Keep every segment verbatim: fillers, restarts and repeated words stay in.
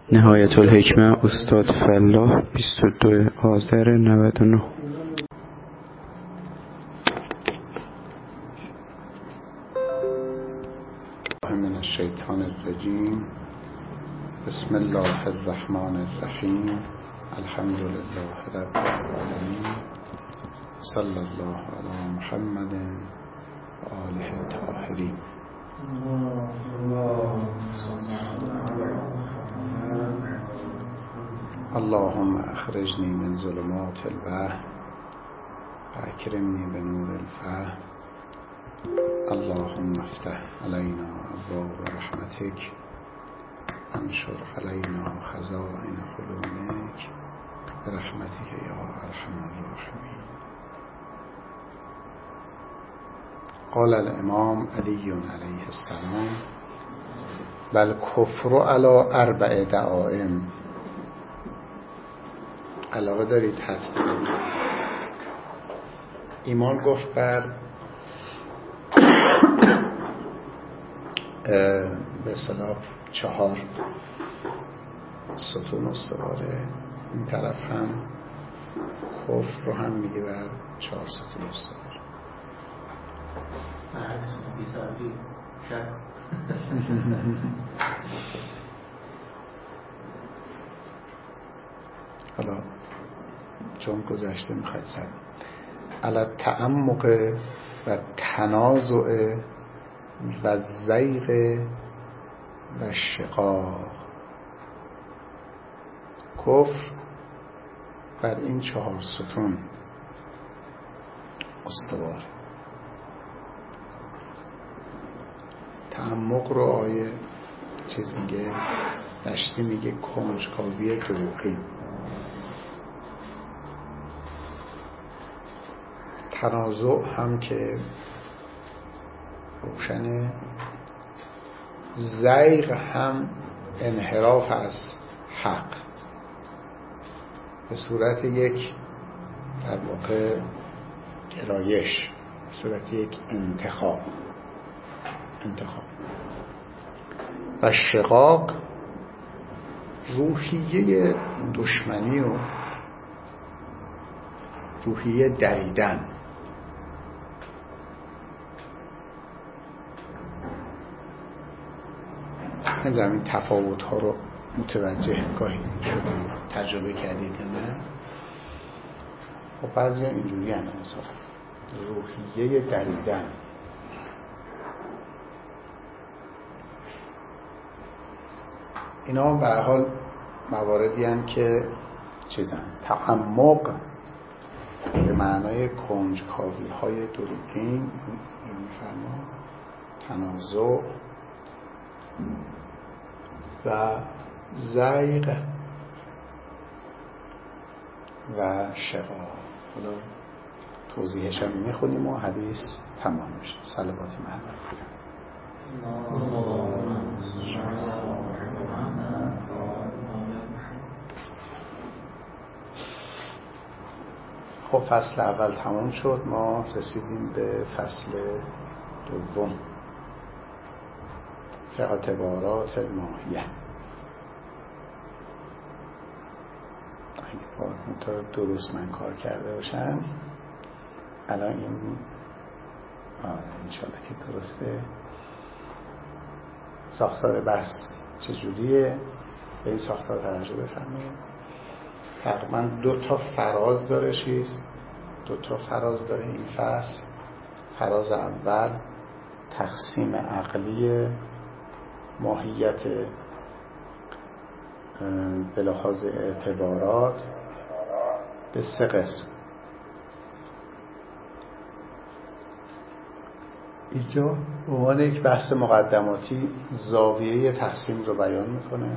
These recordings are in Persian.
نهایت الحکمه استاد فلاح بیست و دو آذر نود و نه. من الشیطان الرجیم. بسم الله الرحمن الرحیم. الحمد لله رب العالمین. صلی الله علی محمد و آله الطاهرین. اللهم اخرجنی من ظلمات الوهم و اکرمنی بنور الفهم. اللهم افتح علینا ابواب رحمتک انشر علینا خزائن حلمک برحمتک یا ارحم الراحمین. قال الامام علی علیه السلام: بل کفر علی اربع دعائم. علاقه دارید حدس بزنید؟ ایمان گفت بر به اصطلاح چهار ستون استواره. این طرف هم کفر رو هم میگه بر چهار ستون استواره. برعکس بی‌سببی شک. حالا چون گذشته میخواید سر علی تعمق و تنازع و زیغ و شقاق. کفر بر این چهار ستون استوار. تعمق رو آیه چیز میگه، دشتی میگه کنجکاوی دروغین. تنازع هم که روشنه. زیغ هم انحراف از حق به صورت یک در واقع گرایش، به صورت یک انتخاب انتخاب و شقاق روحیه دشمنی و روحیه دریدن. نمیدونم این تفاوت ها رو متوجه گاهی شدید، تجربه کردید نه؟ خب بعضی اینجوری هم انصافا روحیه دریدن. اینا به هر حال مواردی هم که چیزن تعمق به معنای کنجکاوی های دروغین، میفرما تنازع و زیغ و شقاق. حالا توضیحش هم میخونیم و حدیث تمام میشه. صلوات محمد. خب فصل اول تمام شد. ما رسیدیم به فصل دوم، اعتبارات الماهیه. اگه با درست من کار کرده باشم الان این آره انشالله که درسته. ساختار بحث چجوریه؟ به این ساختار توجه بفرمایید. تقریبا دو تا فراز داره چیز دو تا فراز داره این فصل. فراز اول تقسیم عقلی ماهیت به لحاظ اعتبارات به سه قسم. اینجا به عنوان یک بحث مقدماتی زاویه تقسیم رو بیان میکنه.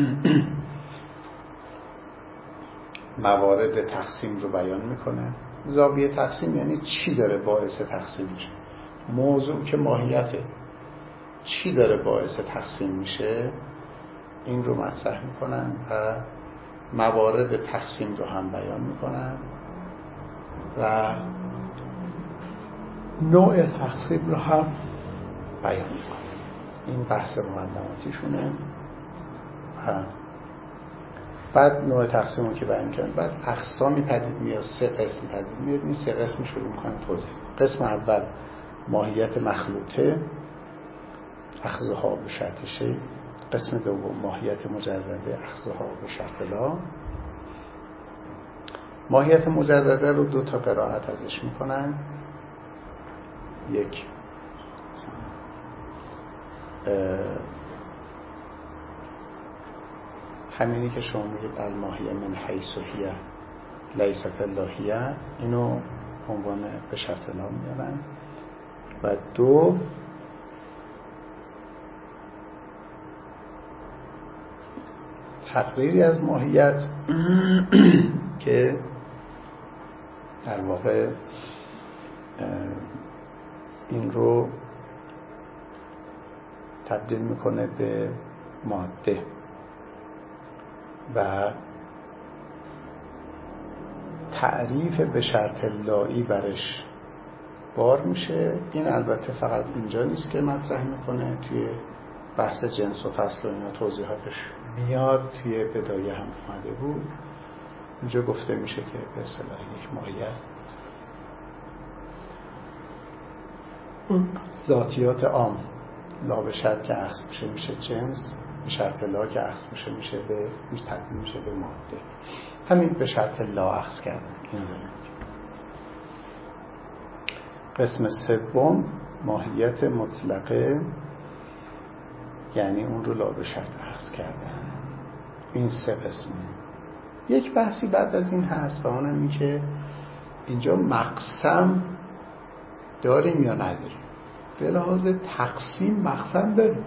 موارد تقسیم رو بیان میکنه. زاویه تقسیم یعنی چی داره باعث تقسیم میشه. موضوع که ماهیته، چی داره باعث تقسیم میشه این رو مطرح میکنن و موارد تقسیم رو هم بیان میکنن و نوع تقسیم رو هم بیان میکنن. این بحث مقدماتیشونه و بعد نوع تقسیم رو که بیان کردن، بعد اقسامی پدید میاد، سه قسم پدید میاد. این سه قسم شروع میکنم توضیح. قسم اول ماهیت مخلوطه، اخذها به شرط شی. قسم دوم ماهیت مجرده، اخذها به شرط لا. ماهیت مجرده رو دو تا قرائت ازش میکنن. یک همینی که شما میگید الماهیه من حیث هی لیست اللهیه، اینو عنوان به شرط لا میارن. و دو تقریری از ماهیت که در واقع این رو تبدیل میکنه به ماده و تعریف به شرط لایی برش بار میشه. این البته فقط اینجا نیست که مطرح میکنه، توی بحث جنس و فصل و اینا توضیحاتش میاد، توی بدایه هم اومده بود. اینجا گفته میشه که به اصطلاح یک ماهیت ذاتیات عام لا به شرط که اخذ میشه میشه جنس، به شرط لا که اخذ میشه میشه به تبدیل میشه به ماده. همین به شرط لا اخذ کردن. اینو داریم. قسم سوم ماهیت مطلقه، یعنی اون رو لا به شرط اخذ کردن. این سه قسمه. یک بحثی بعد از این هست و اونم این که اینجا مقسم داریم یا نداریم. به لحاظ تقسیم مقسم داریم.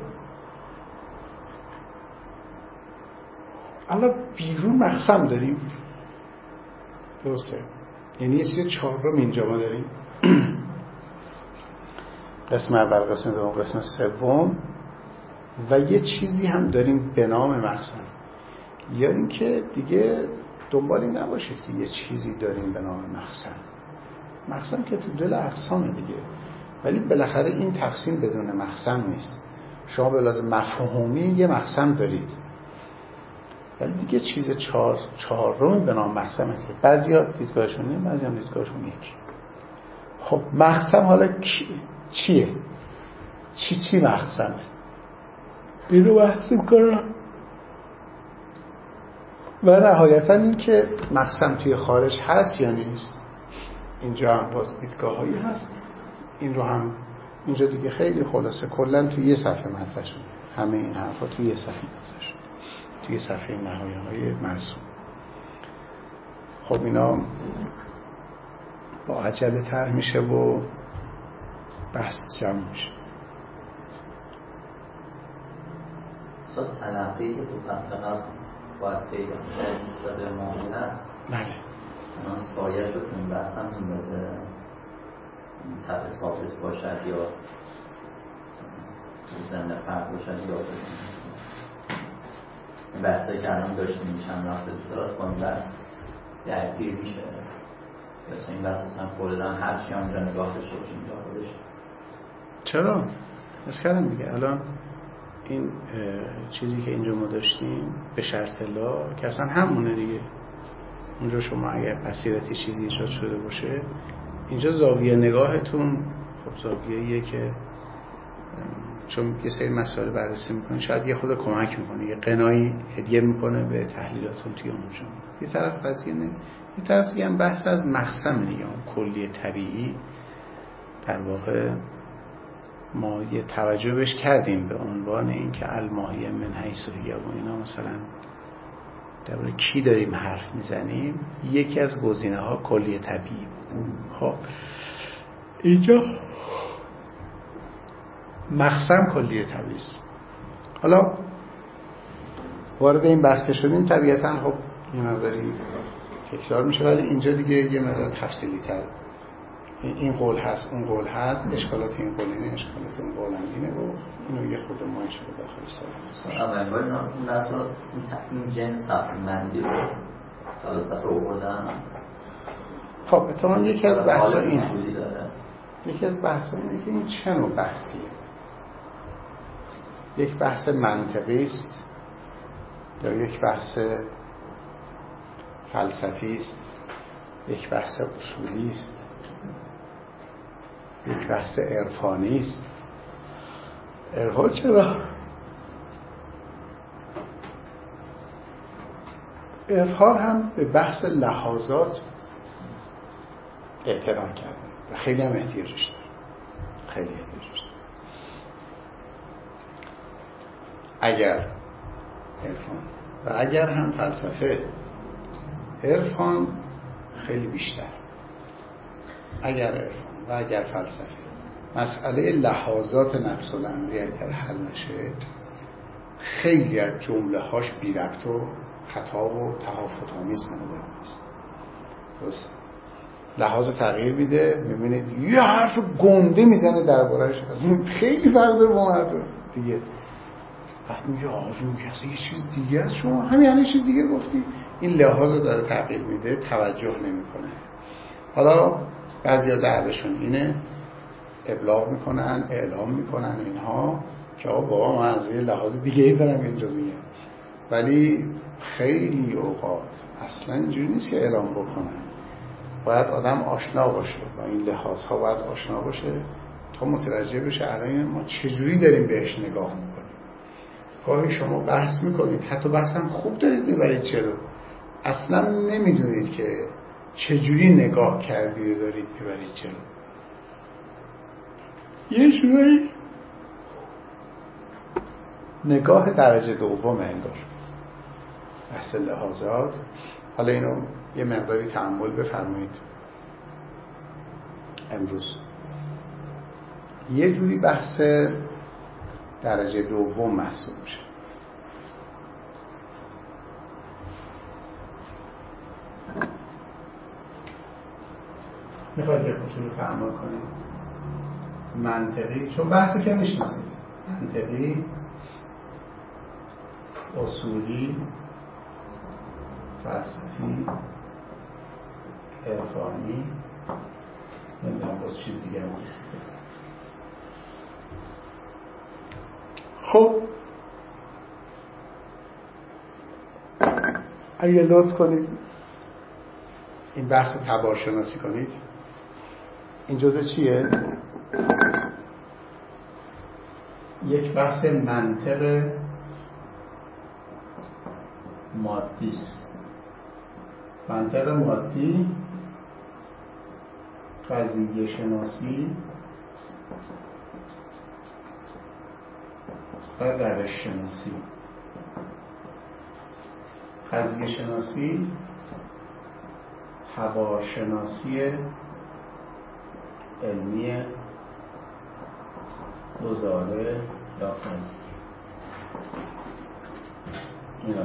الان بیرون مقسم داریم، درسته؟ یعنی یه چیز چهارم اینجا ما داریم. قسم اول، قسم دوم، قسم سوم و یه چیزی هم داریم به نام مقسم. یا اینکه دیگه دنبالی نباشید که یه چیزی داریم به نام مقسم. مقسم که تو دل اقسامه دیگه، ولی بالاخره این تقسیم بدون مقسم نیست. شما به لحاظ مفهومی یه مقسم دارید، ولی دیگه چیز چهار چهارم به نام مقسمه که بعضیا دیدگاهشون اینه، بعضیا دیدگاهشون یکی. خب مقسم حالا چیه؟ چی چی مقسمه؟ اینو بحث می‌کنم. و نهایتا این که مقسم توی خارج هست یا نیست. اینجا هم باز دیدگاه‌هایی هست. این رو هم اینجا دیگه خیلی خلاصه کلا توی یه صفحه مطرح شده. همه این حرفا توی یه صفحه مطرح شده. توی صفحه نهایه‌های مرسوم. خب اینا با عجله تر میشه و بحث جمع میشه. سا تلقی که تو پس قبل باید پیدا میشه نسبت به ماهیت. بله. الان سایه شد این بحث هم میندازه طبع ثابت باشد یا زنده فرق باشد یا این بحثایی که الان داشتیم میشن رفته داد با این بحث درگیر میشه. مثلا این بحث اصلا کلن هرچی همونجا نگاه داشته باشه اینجا خودش. چرا؟ از کردم دیگه الان این چیزی که اینجا ما داشتیم به شرط لا که اصلا همونه دیگه. اونجا شما اگر بصیرتی چیزی ایجاد شده باشه، اینجا زاویه نگاهتون خب زاویه‌ایه که چون یه سری مسائل بررسی میکنه شاید یه خود کمک میکنه، یه قنایی هدیه میکنه به تحلیلاتون توی اونجا. یه طرف قضیه نه، یه طرف دیگه هم بحث از مقسم دیگه، اون کلی طبیعی در واقع ما یه توجه بهش کردیم به عنوان این که الماهیه من حیث هی و اینا مثلا درباره کی داریم حرف میزنیم. یکی از گزینه ها کلی طبیعی بود. خب اینجا مقسم کلی طبیعی است. حالا وارد این بحث که شدیم طبیعتاً خب یه مقداری تکرار میشه، ولی اینجا دیگه یه مقدار تفصیلی تر این قول هست اون قول هست، اشکالات این قول اینه، اشکالات اون قول هم اینه و اینو یه خود ما انشاءالله داخل سال اول باید اون رسول این جنس تقسیم بندی رو فلسفه رو بردن. خب اتمام یکی از بحثا اینه یکی از بحثا اینه که این چه نوع بحثیه. یک بحث منطقی است یا یک بحث فلسفی است، یک بحث اصولی است، یک بحث عرفانی است. عرفان چرا؟ عرفان هم به بحث لحاظات احترام کرده و خیلی هم احتیاجش داره، خیلی احتیاجش داره. اگر عرفان و اگر هم فلسفه، عرفان خیلی بیشتر. اگر عرفان و اگر فلسفه، مسئله لحاظات نفس الامری اگر حل نشه، خیلی از جمله هاش بی ربط و خطا و تهافت آمیز به نظر میاد. درست لحاظ تغییر میده، میبینید یه حرف گنده میزنه درباره‌اش، اصلا خیلی فرق داره با حرف دیگه. وقتی میگه آقا جون که اصلا یه چیز دیگه است، شما همین یه چیز دیگه گفتی، این لحاظ رو داره تغییر میده، توجه نمیکنه. حالا بعضیا دعواشون اینه، ابلاغ میکنن، اعلام میکنن اینها که آقا بابا من از یه لحاظ دیگه ای دارم اینجا میگم، ولی خیلی اوقات اصلا اینجوری نیست که اعلام بکنن. باید آدم آشنا باشه با این لحاظها، باید آشنا باشه تا متوجه بشه الان ما چجوری داریم بهش نگاه میکنیم. گاهی شما بحث میکنید، حتی بحث هم خوب دارید میبرید، چرا اصلا نمیدونید که چجوری نگاه کردید و دارید میبرید، چرا یه جوری نگاه درجه دوم انگار بحث لحاظات. حالا اینو یه مقداری تأمل بفرمایید. امروز یه جوری بحث درجه دوم محسوب میشه. میخواید یه کوچولو تأمل کنید. منطقی، چون بحثی که میشناسید، منطقی، اصولی، فلسفی، عرفانی، نمیدونم باز چیز دیگه هم نیست. خب اگه لطف کنید این بحث رو تبارشناسی کنید. این جزء چیه؟ یک بحث منطق مادی است. منطق مادی، قضیه شناسی و روش شناسی. قضیه شناسی، تبارشناسی علمی گزاره یا فلسفه. اینا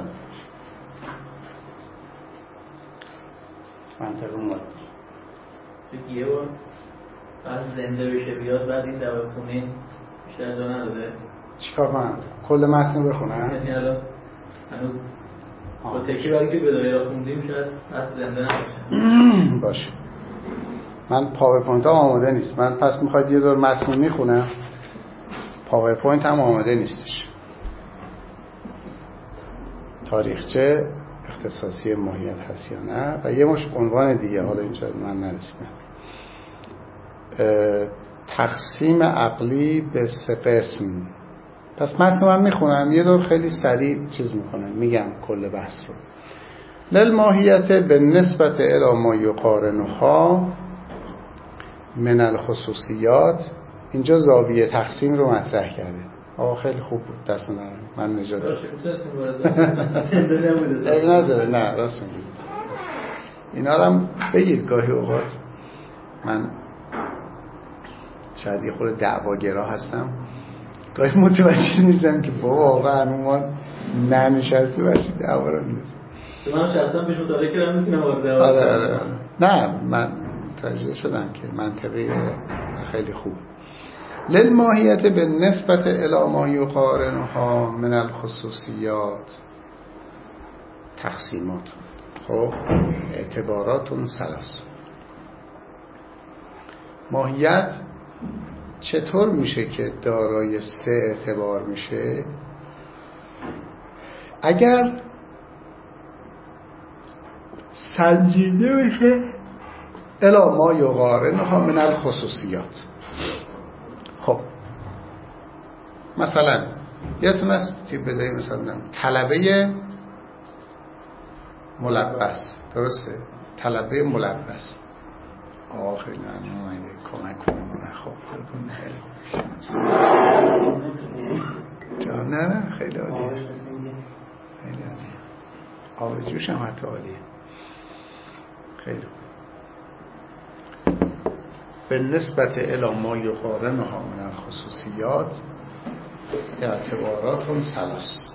منطق مادی. تو یه بار از زنده بشه بیاد بعد این دعوه خونین بیشتر جا نداره؟ چیکار کنم؟ کل متن رو بخونم؟ یعنی الان هنوز با تکی برای که بدایا خوندیم شاید از زنده نباشه. باشه. من پاورپوینت هم آماده نیست. من پس میخواید یه دور متن میخونم، پاورپوینت هم آماده نیستش. تاریخچه اختصاصی ماهیت هست یا نه، و یه مش عنوان دیگه، حالا اینجا من نرسیدم. تقسیم عقلی به سه قسم. پس متن من میخونم، یه دور خیلی سریع چیز میکنم، میگم کل بحث رو. للماهیت به نسبت الی ما یقارنها من الخصوصیات. اینجا زاویه تقسیم رو مطرح کرده. آه خیلی خوب بود، دست ندارم من نجات دارم. نداره نه راست میگی. اینا رو هم بگیر. گاهی اوقات من شاید یه خورده دعواگرا هستم، گاهی متوجه نیستم که بابا واقعا ما ننشسته باشید دعوا رو می‌ندازیم. من شخصا پیش مطالعه کردم میتونم وارد دعوا. آره آره نه من متوجه شدم که منطقی خیلی خوب. للماهیت به نسبت الی ما یقارنها من الخصوصیات. تقسیمات. خب اعتباراتون ثلاث. ماهیت چطور میشه که دارای سه اعتبار میشه؟ اگر سنجیده بشه الا ما یقارنها من الخصوصیات. خب مثلا یادتون است توی بدای مثلا طلبه ملبس، درسته؟ طلبه ملبس. آه خیلی ممنون، کمک کنم. خب نه نه خیلی عالیه، خیلی عالیه. آب جوش هم حتی عالیه. خیلی به نسبت الی ما یقارنها من الخصوصیات اعتبارات ثلاث.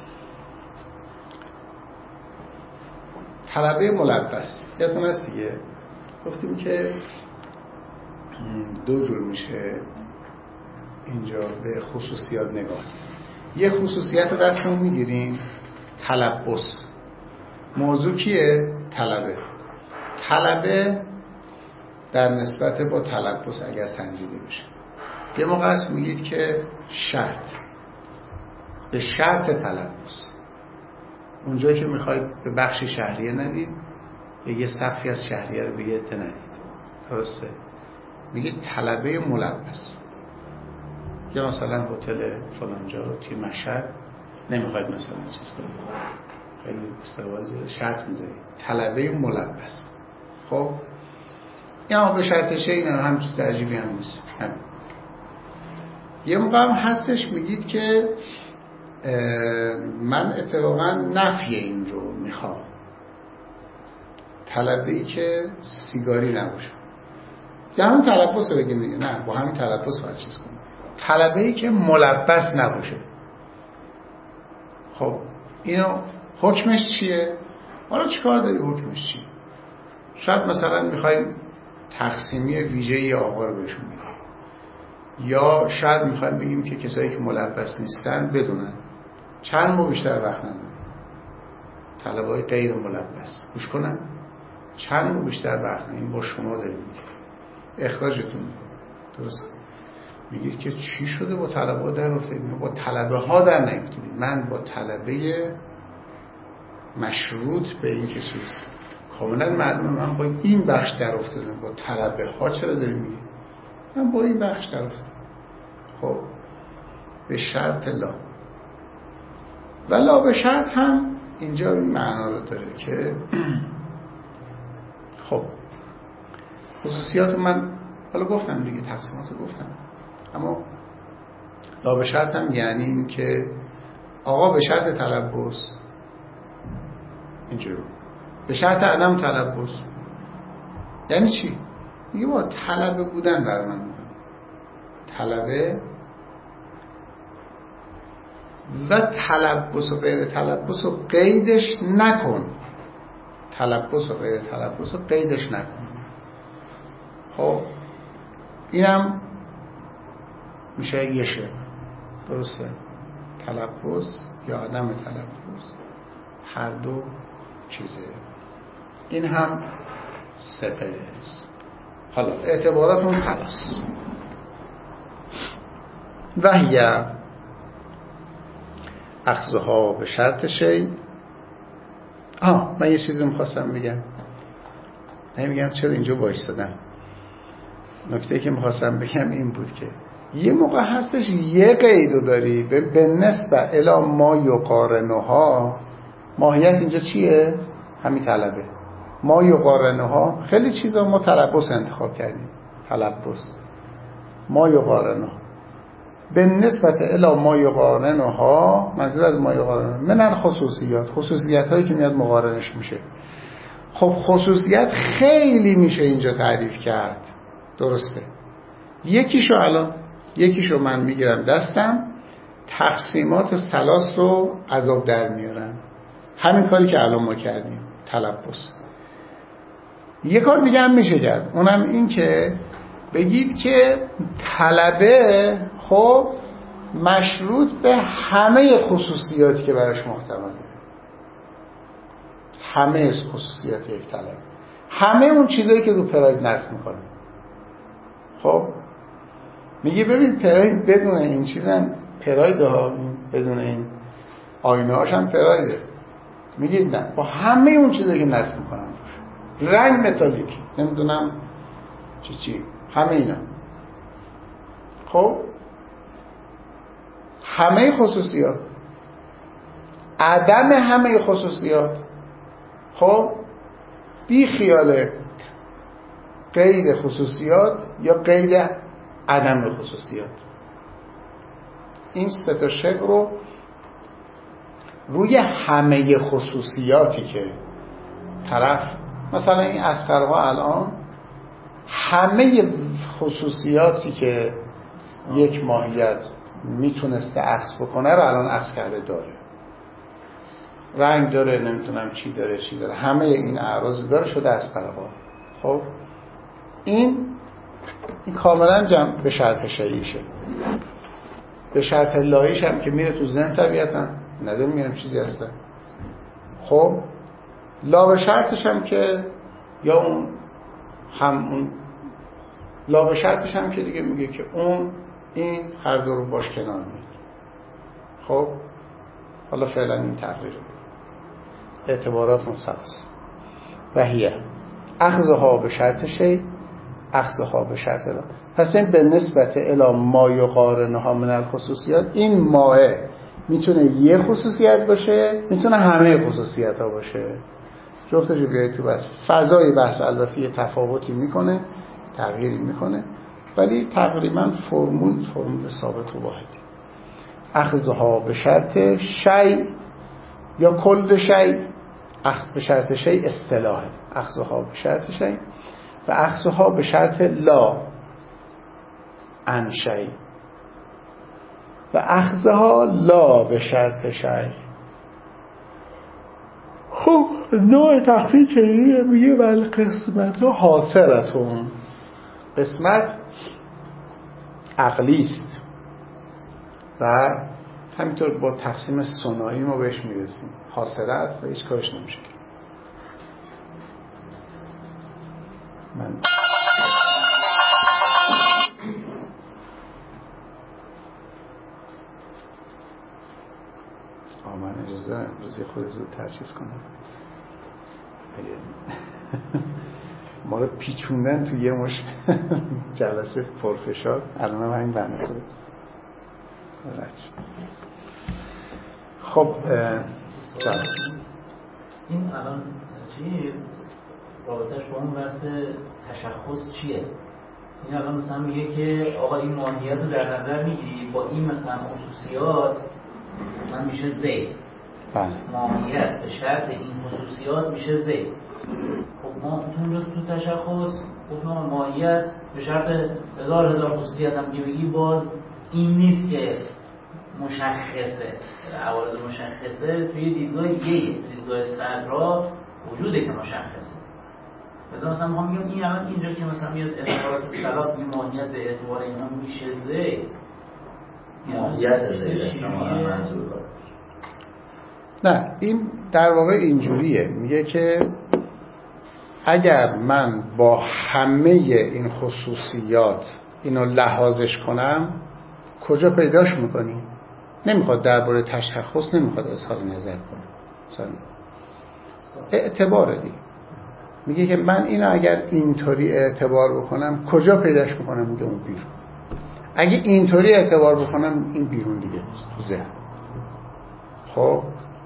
طلبه ملبس یادتون هست دیگه، گفتیم که دو جور میشه اینجا به خصوصیات نگاه. یه خصوصیت رو دستمون میگیریم، تلبس. موضوع کیه؟ طلبه. طلبه در نسبت با تلبس اگر سنجیده بشه، یه موقع هست میگید که شرط، به شرط تلبس. اونجایی که میخواید به بخش شهریه ندید، یه صفی از شهریه رو به یه عده ندید، درسته؟ میگید طلبه ملبس. یا مثلا هتل فلانجا رو توی مشهد نمیخواید مثلا چیز کنید، خیلی استوازی شرط میذارید طلبه ملبس. خب یا به شرط شیء نه، هم چیز عجیبی هم نیست. هم. یه موقع هم هستش میگید که من اتفاقا نفی این رو میخوام، طلبه‌ای که سیگاری نباشه. یا همین تلبس رو بگیم دیگه، نه با همین تلبس باید چیز کنیم. طلبه‌ای که ملبس نباشه. خب اینو حکمش چیه؟ حالا چیکار داری حکمش چیه؟ شاید مثلا میخوایم تقسیمی ویژه‌ای آقا رو بهشون بدیم، یا شاید میخوایم بگیم که کسایی که ملبس نیستن بدونن چند ماه بیشتر وقت ندارن. طلبه‌های غیر ملبس گوش کنن، چند ماه بیشتر وقت ندارن. این با شما داریم میگه اخراجتون درست. میگید که چی شده با طلبه ها در افتادید؟ با طلبه ها در نیفتادید. من با طلبه مشروط به این که چیز کاملا معلومه من با این بخش در افتادم. با طلبه ها چرا داریم میگید؟ من با این بخش در افتادم. خب به شرط لا و لا به شرط هم اینجا این معنا رو داره که خب خصوصیات من حالا گفتم دیگه، تقسیمات رو گفتم، اما لا به شرط هم یعنی این که آقا به شرط تلبس اینجور، به شرط عدم تلبس یعنی چی؟ میگه با طلبه بودن بر من مهم، طلبه و تلبس و غیر تلبس و قیدش نکن، تلبس و غیر تلبس و قیدش نکن. خب اینم میشه یه شعر، درسته؟ تلبس یا عدم تلبس هر دو چیزه. این هم سپس. حالا اعتبارات اون ثلاث وحیه اخذها به شرط شی. آه من یه چیزی میخواستم بگم، نمیگم چرا اینجا بایستادم. نکته که میخواستم بگم این بود که یه موقع هستش یه قیدو داری به نسبت الی ما یقارنها. ماهیت اینجا چیه؟ همین طلبه. ما یقارنها خیلی چیزا ما تلبس انتخاب کردیم، تلبس ما یقارنها به نسبت الی ما یقارنها، منظور از ما یقارنها من الخصوصیات، خصوصیت هایی که میاد مقارنش میشه. خب خصوصیت خیلی میشه اینجا تعریف کرد، درسته؟ یکیشو الان یکیشو من میگیرم دستم، تقسیمات ثلاث رو عذاب در میارم، همین کاری که الان ما کردیم، تلبس. یه کار دیگه هم میشه کرد، اونم این که بگید که طلبه خب مشروط به همه خصوصیاتی که براش محتمله، همه خصوصیات یک طلبه، همه اون چیزایی که رو پراید نصب میکنه. خب میگه ببین پراید بدون این چیزم پراید ها، بدون این آینه هاش هم پرایده. میگید نه، با همه اون چیزایی که نصب میکنم رنگ متالیک، نمیدونم چی چی، همه اینا. خب همه خصوصیات، عدم همه خصوصیات، خب بی خیال قید خصوصیات یا قید عدم خصوصیات. این سه تا شکل رو روی همه خصوصیاتی که طرف، مثلا این اصغرها الان همه خصوصیاتی که یک ماهیت میتونسته عکس بکنه رو الان عکس کرده داره. رنگ داره، نمیتونم چی داره چی داره، همه این اعراض داره، شده اصغرها. خب این این کاملا جمع به شرط شیعیشه. به شرط لاییش هم که میره تو ذهن طبیعتا نداره، میرم چیزی هسته. خب لا به شرطش هم که یا اون هم اون لا به شرطش هم که دیگه میگه که اون این هر دو رو باش کنار میاد. خب حالا فعلا این تقریر اعتبارات مصلص و هیه اخذها به شرط شی اخذها به شرط لا. پس این به نسبت الی ما یقارنها من الخصوصیات، این ماه میتونه یه خصوصیت باشه، میتونه همه خصوصیت ها باشه. جفتش بیاید تو بس فضای بحث البته یه تفاوتی میکنه، تغییری میکنه، ولی تقریبا فرمول فرمول ثابت و واحدی. اخذها به شرط شی یا کل شی، اخذ به شرط شی اصطلاحه، اخذها به شرط شی و اخذها به شرط لا عن شی و اخذها لا به شرط شی. خب نوع تخفیف چجوریه؟ میگه بل قسمت ها حاصرتون، قسمت عقلیست و همینطور با تقسیم ثنایی ما بهش میرسیم. حاصره است و هیچ کارش نمیشه. من من اجازه امروزی خود زود تأسیس کنم. ما رو پیچوندن تو یه مش جلسه پرفشار، الان هم همین بنده خود خب جلسه این الان چیز رابطش با اون بحث تشخص چیه؟ این الان مثلا میگه که آقا این ماهیت رو در نظر میگیری با این مثلا خصوصیات مثلا میشه زید. بله. ماهیت به شرط این خصوصیات میشه زید. خب ما اونجا تو تشخص گفتم ماهیت به شرط هزار هزار خصوصیت هم که بگی باز این نیست که مشخصه، عوارض مشخصه توی دیدگاه یه دیدگاه صدرا وجوده که مشخصه. مثلا مثلا ما میگم این الان اینجا که مثلا میاد اعتبارات سلاس میگه ماهیت به اعتبار اینا میشه زید، ماهیت زید شما منظور داره. نه این در واقع اینجوریه، میگه که اگر من با همه این خصوصیات اینو لحاظش کنم کجا پیداش میکنی؟ نمیخواد درباره تشخص نمیخواد اظهار نظر کنه، مثلا اعتبار دیگه. میگه که من اینو اگر اینطوری اعتبار بکنم کجا پیداش میکنم؟ میگه اون بیرون. اگه اینطوری اعتبار بکنم این بیرون دیگه تو ذهن. خب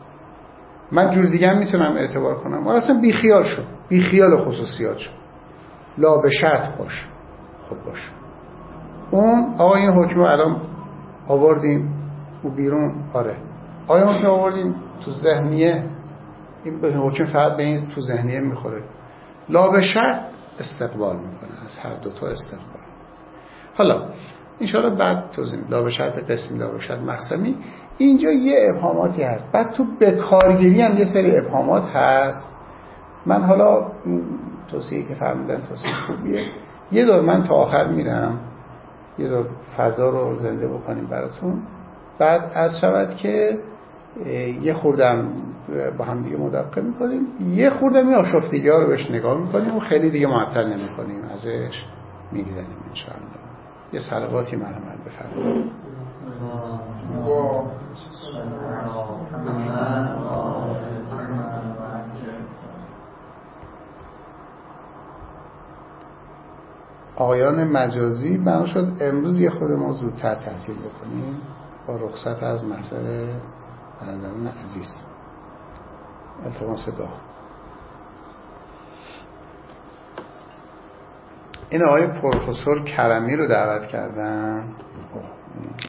من جور دیگه هم میتونم اعتبار کنم، ولی اصلا بی خیال شو، بی خیال خصوصیات شو، لا به شرط باش. خب باش اون آقا این حکم الان آوردیم و بیرون، آره آیا حکم آوردیم تو ذهنیه، این به حکم فقط به این تو ذهنیه میخوره، لا به شرط استقبال میکنه، از هر دوتا استقبال. حالا انشاءالله بعد توضیح میدم لا به شرط قسمی لا به شرط مقسمی. اینجا یه ابهاماتی هست، بعد تو به کارگیری هم یه سری ابهامات هست. من حالا توصیه که فرمودن توصیه خوبیه، یه دور من تا آخر میرم یه دور فضا رو زنده بکنیم براتون، بعد از شود که یه خوردم با هم دیگه مدقق میکنیم، یه خوردم یه آشفتگی ها رو بهش نگاه میکنیم و خیلی دیگه معطل نمیکنیم، ازش میگذنیم انشاءالله. یه صلواتی مرحمت بفرمایید. آقایان مجازی بنا شد امروز یه خود ما زودتر تعطیل بکنیم با رخصت از محضر برادران عزیز. التماس دعا. این آقای پروفسور کرمی رو دعوت کردن.